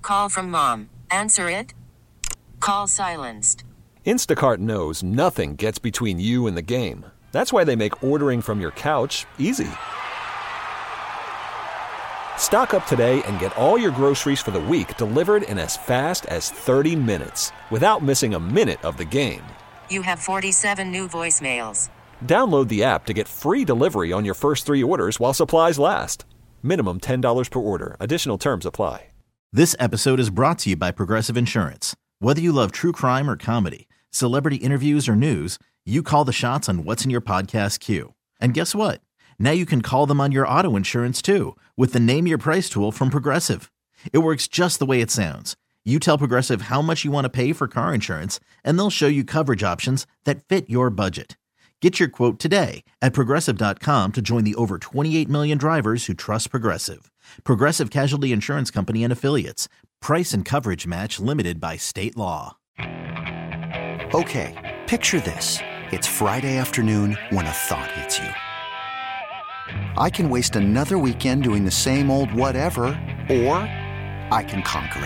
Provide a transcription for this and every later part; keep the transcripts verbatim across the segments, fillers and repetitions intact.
Call from mom. Answer it. Call silenced. Instacart knows nothing gets between you and the game. That's why they make ordering from your couch easy. Stock up today and get all your groceries for the week delivered in as fast as thirty minutes without missing a minute of the game. You have forty-seven new voicemails. Download the app to get free delivery on your first three orders while supplies last. Minimum ten dollars per order. Additional terms apply. This episode is brought to you by Progressive Insurance. Whether you love true crime or comedy, celebrity interviews or news, you call the shots on what's in your podcast queue. And guess what? Now you can call them on your auto insurance too with the Name Your Price tool from Progressive. It works just the way it sounds. You tell Progressive how much you want to pay for car insurance, and they'll show you coverage options that fit your budget. Get your quote today at Progressive dot com to join the over twenty-eight million drivers who trust Progressive. Progressive Casualty Insurance Company and Affiliates. Price and coverage match limited by state law. Okay, picture this. It's Friday afternoon when a thought hits you. I can waste another weekend doing the same old whatever, or I can conquer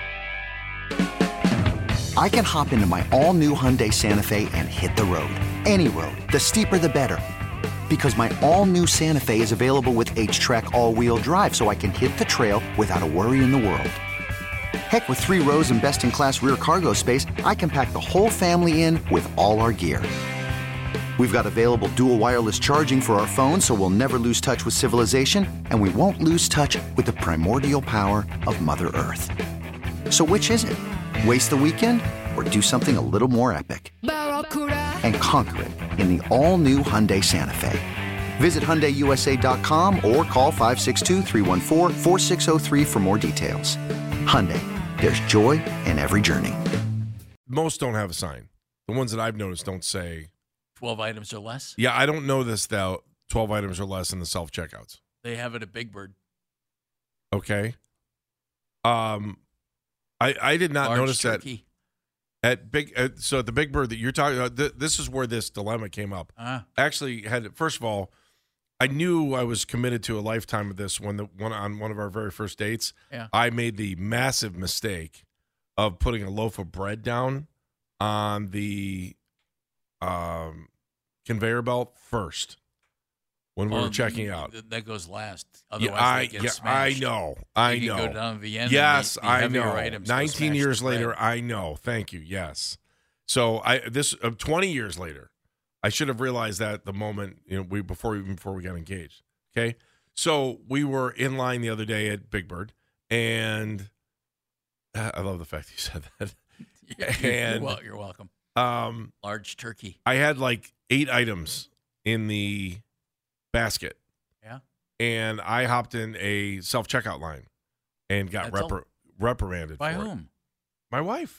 it. I can hop into my all-new Hyundai Santa Fe and hit the road. Any road. The steeper, the better. Because my all-new Santa Fe is available with H-Track all-wheel drive, so I can hit the trail without a worry in the world. Heck, with three rows and best-in-class rear cargo space, I can pack the whole family in with all our gear. We've got available dual wireless charging for our phones, so we'll never lose touch with civilization, and we won't lose touch with the primordial power of Mother Earth. So which is it? Waste the weekend or do something a little more epic? And conquer it in the all-new Hyundai Santa Fe. Visit Hyundai U S A dot com or call five six two, three one four, four six zero three for more details. Hyundai, there's joy in every journey. Most don't have a sign. The ones that I've noticed don't say twelve items or less? Yeah, I don't know this, though. twelve items or less in the self-checkouts. They have it at Big Bird. Okay. Um, I I did not Large notice turkey. that at Big. Uh, so at the Big Bird that you're talking about, th- this is where this dilemma came up. Uh-huh. Actually, had first of all, I knew I was committed to a lifetime of this when the one on one of our very first dates. Yeah. I made the massive mistake of putting a loaf of bread down on the um, conveyor belt first when we well, were checking out. Th- that goes last. Otherwise, Yeah, I, they get yeah, smashed. I know. I They know. can go down to the end. Yes, and the, the I heavier know. items go Nineteen smash years the bread. later, I know. Thank you. Yes. So I this uh, twenty years later, I should have realized that the moment you know we before even before we got engaged. Okay, so we were in line the other day at Big Bird, and uh, I love the fact you said that. Yeah, you're, and you're, wel- you're welcome. Um, Large turkey. I had like eight items in the basket. Yeah. And I hopped in a self-checkout line and got That's repri- reprimanded By for it. whom? My wife.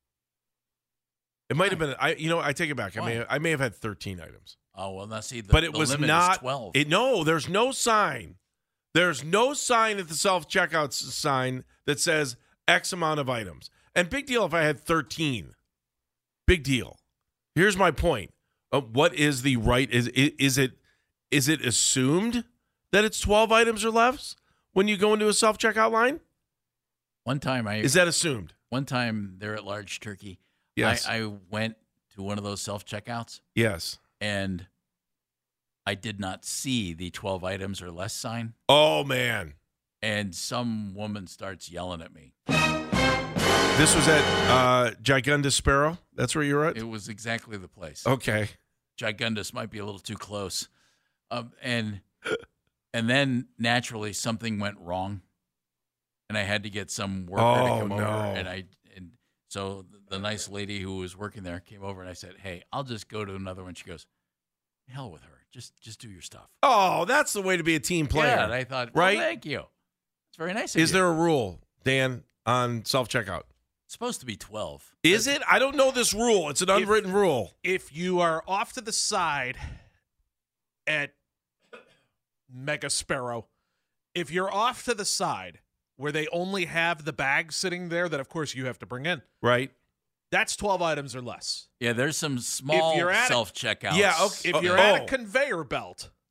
It might have been I you know, I take it back. I Why? may I may have had thirteen items. Oh, well, now see, the, but it the was limit not is twelve. It, no, there's no sign. There's no sign at the self-checkout sign that says X amount of items. And big deal if I had thirteen. Big deal. Here's my point. Uh, what is the right? Is, is is it is it assumed that it's twelve items or less when you go into a self-checkout line? One time I Is that assumed? One time there at Large Turkey, Yes. I, I went to one of those self-checkouts, Yes. and I did not see the twelve items or less sign, Oh man. and some woman starts yelling at me. This was at uh, Gigundus Sparrow. That's where you were at? It was exactly the place. Okay. Gigundus might be a little too close. Um, and and then naturally something went wrong, and I had to get some worker Oh, to come over. no. And I and so the nice lady who was working there came over, and I said, "Hey, I'll just go to another one." She goes, "Hell with her. Just just do your stuff." Oh, that's the way to be a team player. Yeah, and I thought, well, right? thank you. It's very nice of Is you. there a rule, Dan, on self-checkout? It's supposed to be twelve. Is it? I don't know this rule. It's an unwritten rule. If you are off to the side at Mega Sparrow, if you're off to the side where they only have the bag sitting there that, of course, you have to bring in, Right? that's twelve items or less. Yeah, there's some small you're at a- self-checkouts. Yeah, okay. If Oh, you're oh. at a conveyor belt,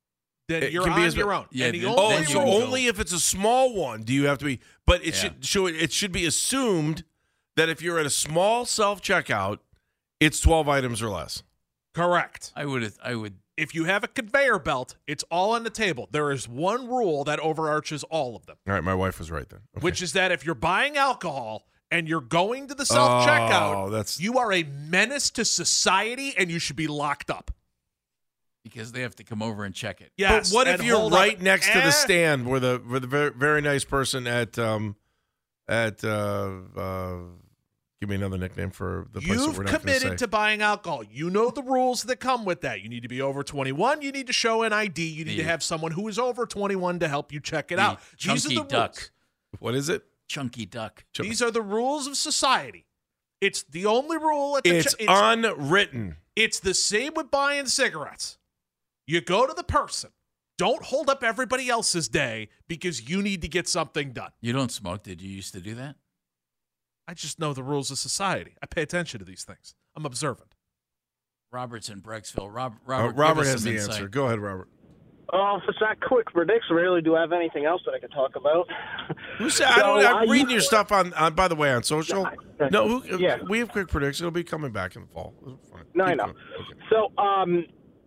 then It you're can on be as- your own. Yeah, And the then- only Oh, then you so can go- only if it's a small one do you have to be. But it Yeah. should show it should be assumed that if you're at a small self checkout, it's twelve items or less. Correct. I would. I would. If you have a conveyor belt, it's all on the table. There is one rule that overarches all of them, All right, my wife was right then. Okay. which is that if you're buying alcohol and you're going to the self-checkout, Oh, that's- you are a menace to society and you should be locked up. Because they have to come over and check it. Yes. But what if and you're hold up. right next to Eh, the stand where the where the very, very nice person at um at uh, uh give me another nickname for the place that You've we're not going to say. committed to buying alcohol. You know the rules that come with that. You need to be over twenty-one. You need to show an I D. You need The- to have someone who is over twenty-one to help you check it The out. These are chunky the duck. rules. What is it? Chunky duck. These are the rules of society. It's the only rule at the It's che- it's, unwritten. it's the same with buying cigarettes. You go to the person. Don't hold up everybody else's day because you need to get something done. You don't smoke. Did you used to do that? I just know the rules of society. I pay attention to these things. I'm observant. Robert's in Brecksville. Rob, Uh, Robert, give Robert us has some the insight. answer. Go ahead, Robert. Oh, if it's that quick prediction, really, do I have anything else that I could talk about? Who said? I So, don't. I'm I reading used your to- stuff on, on. By the way, on social. Yeah. No, who, Yeah. we have quick predictions. It'll be coming back in the fall. Fine. No, I Keep know. going. Okay. So, um,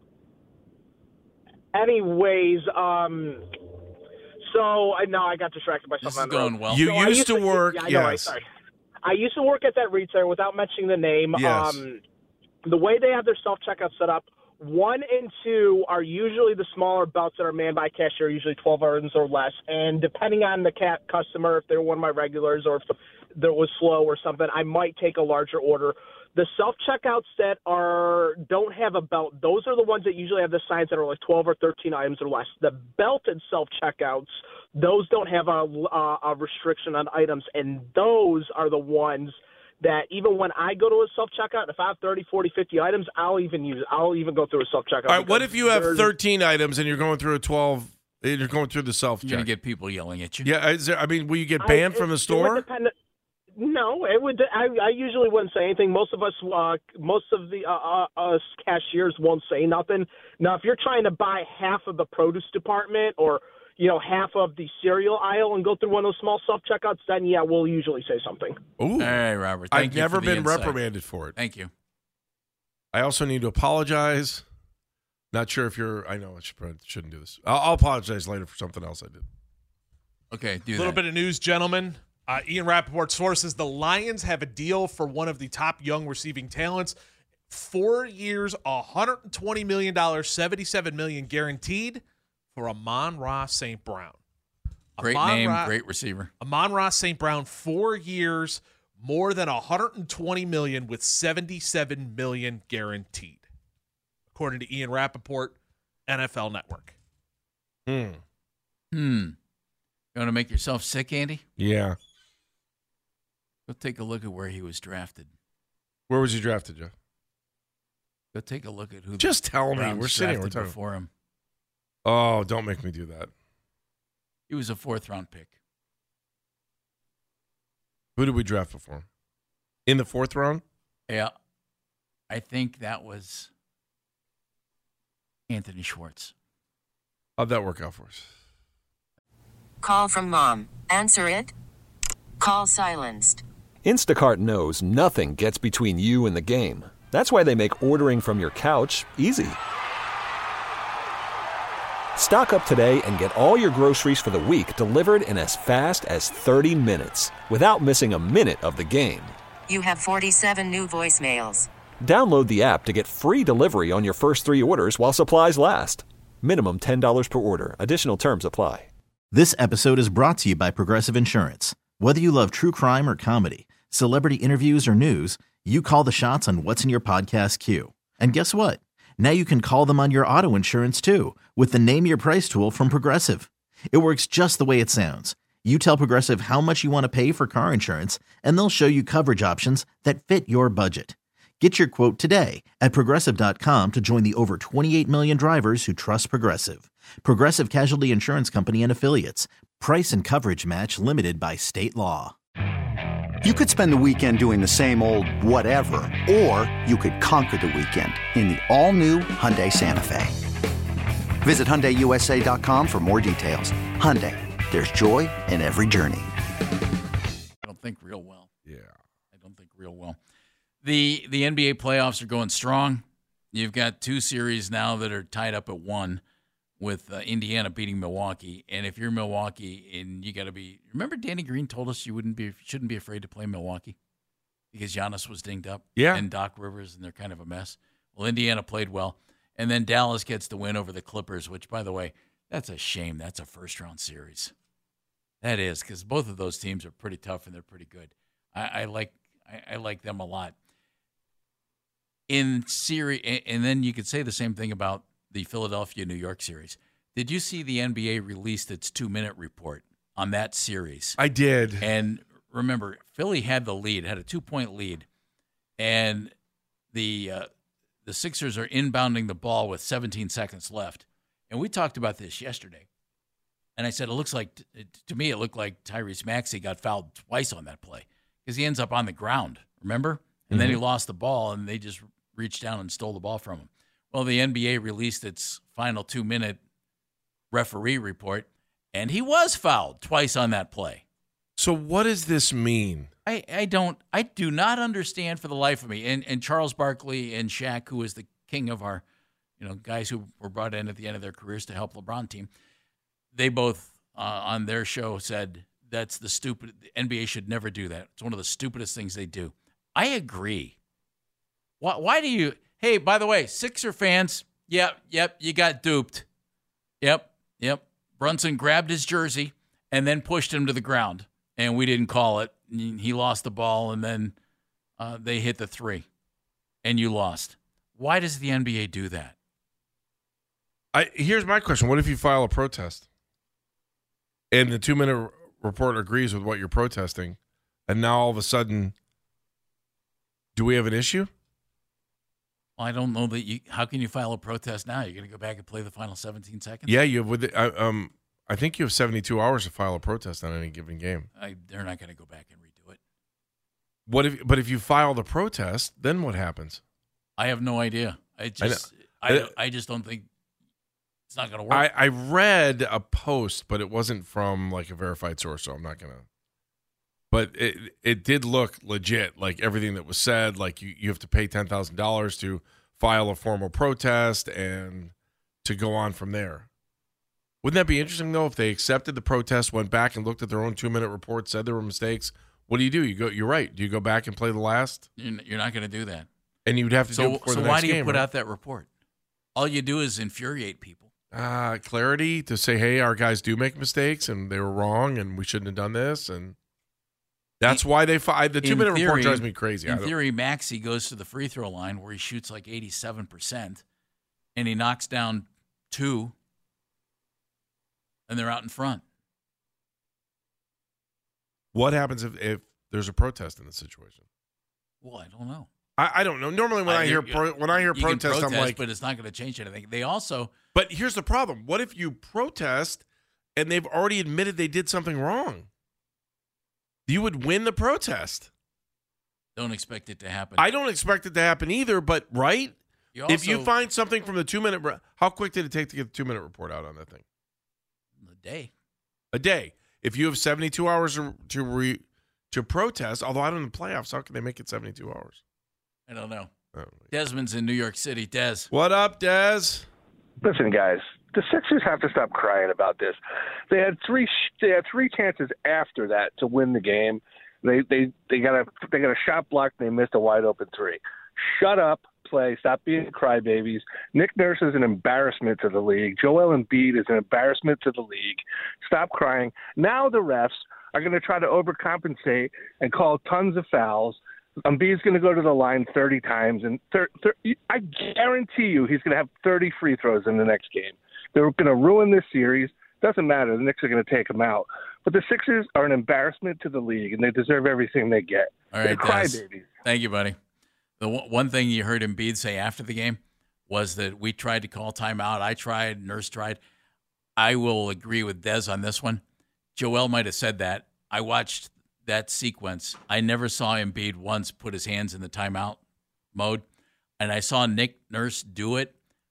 anyways, um, so I know I got distracted by This something. is on the going road. well. You So I used to work. Yeah, I know, I- Yes. sorry. I used to work at that retailer without mentioning the name. Yes. Um, the way they have their self-checkout set up, one and two are usually the smaller belts that are manned by a cashier, usually twelve items or less. And depending on the cat customer, if they're one of my regulars or if there was slow or something, I might take a larger order. The self-checkouts that are don't have a belt, those are the ones that usually have the signs that are like twelve or thirteen items or less. The belted self-checkouts, those don't have a, a, a restriction on items, and those are the ones that even when I go to a self-checkout, if I have thirty, forty, fifty items, I'll even use I'll even go through a self-checkout. All right. What because if you have there's- thirteen items and you're going through a twelve? And you're going through the self You're going check. to get people yelling at you. Yeah. Is there, I mean, will you get I- banned it- from the it would store? depend- No, it would. I, I usually wouldn't say anything. Most of us, uh, most of the uh, uh, us cashiers won't say nothing. Now, if you're trying to buy half of the produce department or you know half of the cereal aisle and go through one of those small self checkouts, then yeah, we'll usually say something. Ooh. All right, Robert. Thank I've you never for the been insight. reprimanded for it. Thank you. I also need to apologize. Not sure if you're. I know I should, probably shouldn't do this. I'll, I'll apologize later for something else I did. Okay, do A little that. bit of news, gentlemen. Uh, Ian Rappaport sources the Lions have a deal for one of the top young receiving talents. Four years, one hundred twenty million dollars, seventy-seven million dollars guaranteed for Amon-Ra Saint Brown. Great name, great receiver. Amon-Ra Saint Brown, four years, more than one hundred twenty million dollars with seventy-seven million dollars guaranteed, according to Ian Rappaport, N F L Network. Hmm. Hmm. You want to make yourself sick, Andy? Yeah. Go take a look at where he was drafted. Where was he drafted, Jeff? Go take a look at who. Just the tell me. Browns We're sitting. We're drafted talking. before him. Oh, don't make me do that. He was a fourth round pick. Who did we draft before him? In the fourth round? Yeah, I think that was Anthony Schwartz. How'd that work out for us? Call from mom. Answer it. Call silenced. Instacart knows nothing gets between you and the game. That's why they make ordering from your couch easy. Stock up today and get all your groceries for the week delivered in as fast as thirty minutes without missing a minute of the game. You have forty-seven new voicemails. Download the app to get free delivery on your first three orders while supplies last. Minimum ten dollars per order. Additional terms apply. This episode is brought to you by Progressive Insurance. Whether you love true crime or comedy, celebrity interviews or news, you call the shots on what's in your podcast queue. And guess what? Now you can call them on your auto insurance too with the Name Your Price tool from Progressive. It works just the way it sounds. You tell Progressive how much you want to pay for car insurance, and they'll show you coverage options that fit your budget. Get your quote today at Progressive dot com to join the over twenty-eight million drivers who trust Progressive. Progressive Casualty Insurance Company and Affiliates. Price and coverage match limited by state law. You could spend the weekend doing the same old whatever, or you could conquer the weekend in the all-new Hyundai Santa Fe. Visit Hyundai U S A dot com for more details. Hyundai, there's joy in every journey. I don't think real well. Yeah. I don't think real well. The the N B A playoffs are going strong. You've got two series now that are tied up at one with uh, Indiana beating Milwaukee. And if you're Milwaukee, and you got to be – remember Danny Green told us you wouldn't be shouldn't be afraid to play Milwaukee because Giannis was dinged up. Yeah. And Doc Rivers, and they're kind of a mess. Well, Indiana played well. And then Dallas gets the win over the Clippers, which, by the way, that's a shame. That's a first-round series. That is, because both of those teams are pretty tough and they're pretty good. I, I like I, I like them a lot. In series, and then you could say the same thing about the Philadelphia-New York series. Did you see the N B A released its two-minute report on that series? I did. And remember, Philly had the lead, had a two-point lead, and the uh, the Sixers are inbounding the ball with seventeen seconds left. And we talked about this yesterday. And I said, it looks like, to me, it looked like Tyrese Maxey got fouled twice on that play because he ends up on the ground, remember? And mm-hmm. then he lost the ball, and they just reached down and stole the ball from him. Well, the N B A released its final two-minute referee report, and he was fouled twice on that play. So what does this mean? I, I don't – I do not understand for the life of me. And, and Charles Barkley and Shaq, who is the king of our, you know, guys who were brought in at the end of their careers to help LeBron team, they both uh, on their show said that's the stupid – the N B A should never do that. It's one of the stupidest things they do. I agree. Why, why do you – hey, by the way, Sixer fans, yep, yep, you got duped. Yep, yep. Brunson grabbed his jersey and then pushed him to the ground, and we didn't call it. He lost the ball, and then uh, they hit the three, and you lost. Why does the N B A do that? I Here's my question. What if you file a protest, and the two-minute report agrees with what you're protesting, and now all of a sudden, do we have an issue? Well, I don't know that you. How can you file a protest now? You're going to go back and play the final seventeen seconds? Yeah, you have. With the, I, um, I think you have seventy-two hours to file a protest on any given game. I, they're not going to go back and redo it. What if? But if you file the protest, then what happens? I have no idea. I just, I, I, I just don't think it's not going to work. I, I read a post, but it wasn't from like a verified source, so I'm not going to. But it it did look legit, like everything that was said. Like you, you have to pay ten thousand dollars to file a formal protest and to go on from there. Wouldn't that be interesting, though, if they accepted the protest, went back and looked at their own two-minute report, said there were mistakes? What do you do? You go. You're right. Do you go back and play the last? You're not going to do that. And you'd have to so, do it before so the next why do you game, put right? out that report? All you do is infuriate people. Uh, clarity to say, hey, our guys do make mistakes, and they were wrong, and we shouldn't have done this, and that's why they fired. The two-minute report drives me crazy. In theory, Maxey goes to the free throw line where he shoots like eighty-seven percent, and he knocks down two, and they're out in front. What happens if, if there's a protest in the situation? Well, I don't know. I, I don't know. Normally, when I, I hear pro, when I hear you protest, can protest, I'm like, but it's not going to change anything. They also, but here's the problem: what if you protest and they've already admitted they did something wrong? You would win the protest. Don't expect it to happen. I don't expect it to happen either. But right, you also, if you find something from the two minute, how quick did it take to get the two minute report out on that thing? A day. A day. If you have seventy-two hours to to, re, to protest, although I don't know the playoffs, how can they make it seventy-two hours? I don't know. Oh, Desmond's in New York City. Des. What up, Des? Listen, guys, the Sixers have to stop crying about this. They had three. They had three chances after that to win the game. They they they got a they got a shot blocked. And they missed a wide open three. Shut up, play. Stop being crybabies. Nick Nurse is an embarrassment to the league. Joel Embiid is an embarrassment to the league. Stop crying. Now the refs are going to try to overcompensate and call tons of fouls. Embiid's going to go to the line thirty times, and thir- thir- I guarantee you he's going to have thirty free throws in the next game. They're going to ruin this series. Doesn't matter. The Knicks are going to take them out. But the Sixers are an embarrassment to the league, and they deserve everything they get. All right, They're crybabies. Thank you, buddy. The w- one thing you heard Embiid say after the game was that we tried to call timeout. I tried. Nurse tried. I will agree with Des on this one. Joel might have said that. I watched that sequence. I never saw Embiid once put his hands in the timeout mode, and I saw Nick Nurse do it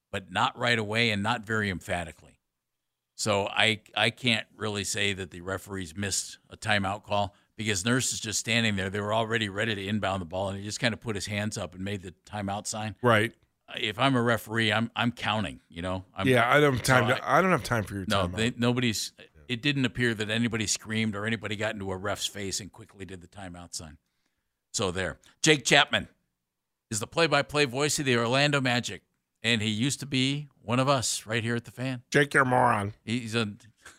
but not right away and not very emphatically. So I I can't really say that the referees missed a timeout call because Nurse is just standing there. They were already ready to inbound the ball, and he just kind of put his hands up and made the timeout sign. Right. If I'm a referee, I'm I'm counting. You know. I'm, yeah, I don't have time. so to, I, I don't have time for your no, timeout. they, nobody's. It didn't appear that anybody screamed or anybody got into a ref's face and quickly did the timeout sign. So there, Jake Chapman is the play-by-play voice of the Orlando Magic, and he used to be one of us right here at the Fan. Jake, you're a moron. He's a.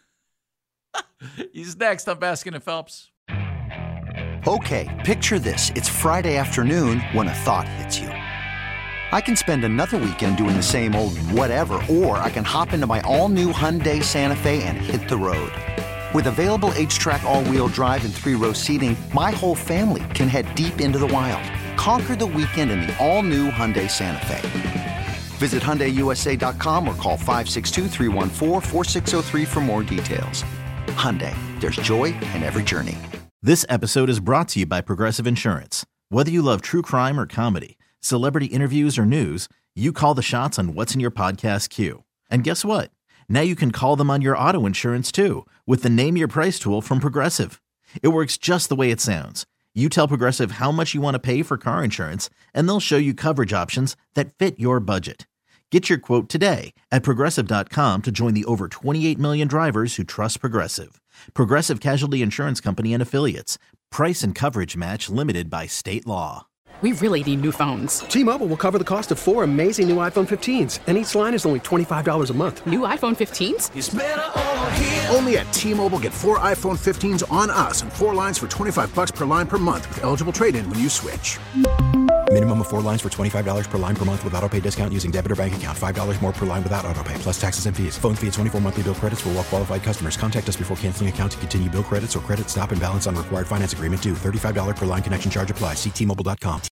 He's next on Baskin and Phelps. Okay, picture this. It's Friday afternoon when a thought hits you. I can spend another weekend doing the same old whatever, or I can hop into my all-new Hyundai Santa Fe and hit the road. With available H-Track all-wheel drive and three-row seating, my whole family can head deep into the wild. Conquer the weekend in the all-new Hyundai Santa Fe. Visit Hyundai U S A dot com or call five six two, three one four, four six zero three for more details. Hyundai, there's joy in every journey. This episode is brought to you by Progressive Insurance. Whether you love true crime or comedy, celebrity interviews or news, you call the shots on what's in your podcast queue. And guess what? Now you can call them on your auto insurance too with the Name Your Price tool from Progressive. It works just the way it sounds. You tell Progressive how much you want to pay for car insurance, and they'll show you coverage options that fit your budget. Get your quote today at Progressive dot com to join the over twenty-eight million drivers who trust Progressive. Progressive Casualty Insurance Company and Affiliates. Price and coverage match limited by state law. We really need new phones. T-Mobile will cover the cost of four amazing new iPhone fifteens, and each line is only twenty-five dollars a month. New iPhone fifteens? It's better over here. Only at T-Mobile, get four iPhone fifteens on us and four lines for twenty-five dollars per line per month with eligible trade-in when you switch. Minimum of four lines for twenty-five dollars per line per month with autopay discount using debit or bank account. five dollars more per line without autopay, plus taxes and fees. Phone fee at twenty-four monthly bill credits for well-qualified customers. Contact us before canceling account to continue bill credits or credit stop and balance on required finance agreement due. thirty-five dollars per line connection charge applies. See T Mobile dot com.